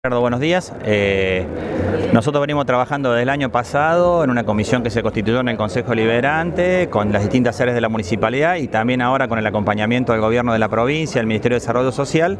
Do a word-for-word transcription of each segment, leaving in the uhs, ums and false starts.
Ricardo, buenos días. Eh, nosotros venimos trabajando desde el año pasado en una comisión que se constituyó en el Consejo Deliberante con las distintas áreas de la municipalidad y también ahora con el acompañamiento del Gobierno de la provincia, el Ministerio de Desarrollo Social,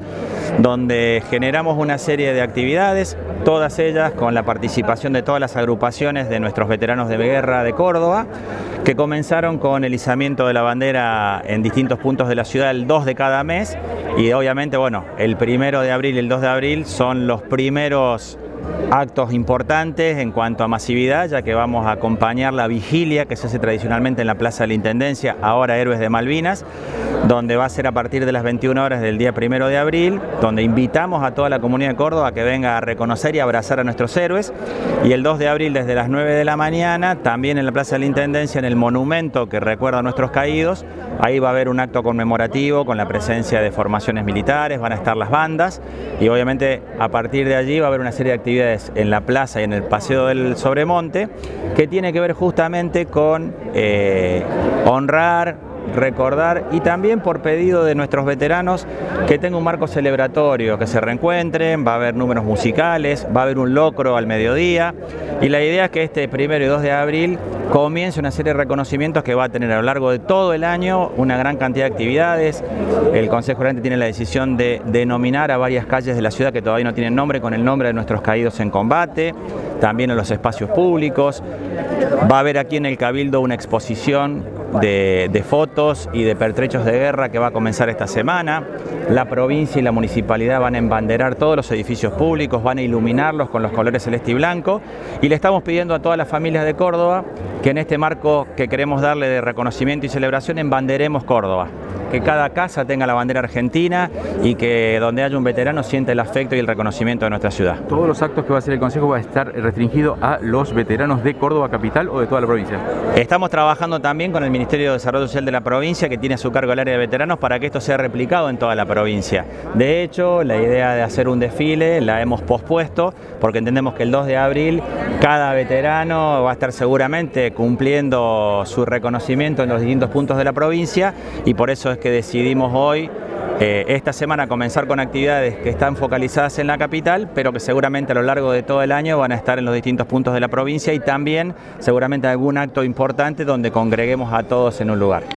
donde generamos una serie de actividades, todas ellas con la participación de todas las agrupaciones de nuestros veteranos de guerra de Córdoba, que comenzaron con el izamiento de la bandera en distintos puntos de la ciudad el dos de cada mes y obviamente, bueno, el primero de abril y el dos de abril son los primeros actos importantes en cuanto a masividad, ya que vamos a acompañar la vigilia que se hace tradicionalmente en la Plaza de la Intendencia, ahora Héroes de Malvinas, donde va a ser a partir de las veintiuna horas del día primero de abril, donde invitamos a toda la comunidad de Córdoba a que venga a reconocer y abrazar a nuestros héroes, y el dos de abril desde las nueve de la mañana, también en la Plaza de la Intendencia, en el monumento que recuerda a nuestros caídos, ahí va a haber un acto conmemorativo con la presencia de formaciones militares, van a estar las bandas, y obviamente a partir de allí va a haber una serie de actividades en la plaza y en el Paseo del Sobremonte, que tiene que ver justamente con eh, honrar, recordar y también por pedido de nuestros veteranos que tenga un marco celebratorio, que se reencuentren, va a haber números musicales, va a haber un locro al mediodía y la idea es que este primero y dos de abril comience una serie de reconocimientos que va a tener a lo largo de todo el año una gran cantidad de actividades. El Consejo Deliberante tiene la decisión de denominar a varias calles de la ciudad que todavía no tienen nombre con el nombre de nuestros caídos en combate, también en los espacios públicos. Va a haber aquí en el Cabildo una exposición de, de fotos y de pertrechos de guerra que va a comenzar esta semana. La provincia y la municipalidad van a embanderar todos los edificios públicos, van a iluminarlos con los colores celeste y blanco y le estamos pidiendo a todas las familias de Córdoba que en este marco que queremos darle de reconocimiento y celebración embanderemos Córdoba, que cada casa tenga la bandera argentina y que donde haya un veterano sienta el afecto y el reconocimiento de nuestra ciudad. ¿Todos los actos que va a hacer el Consejo va a estar restringido a los veteranos de Córdoba capital o de toda la provincia? Estamos trabajando también con el Ministerio de Desarrollo Social de la provincia, que tiene a su cargo el área de veteranos, para que esto sea replicado en toda la provincia. De hecho, la idea de hacer un desfile la hemos pospuesto porque entendemos que el dos de abril cada veterano va a estar seguramente cumpliendo su reconocimiento en los distintos puntos de la provincia y por eso es que decidimos hoy, eh, esta semana, comenzar con actividades que están focalizadas en la capital, pero que seguramente a lo largo de todo el año van a estar en los distintos puntos de la provincia y también seguramente algún acto importante donde congreguemos a todos en un lugar.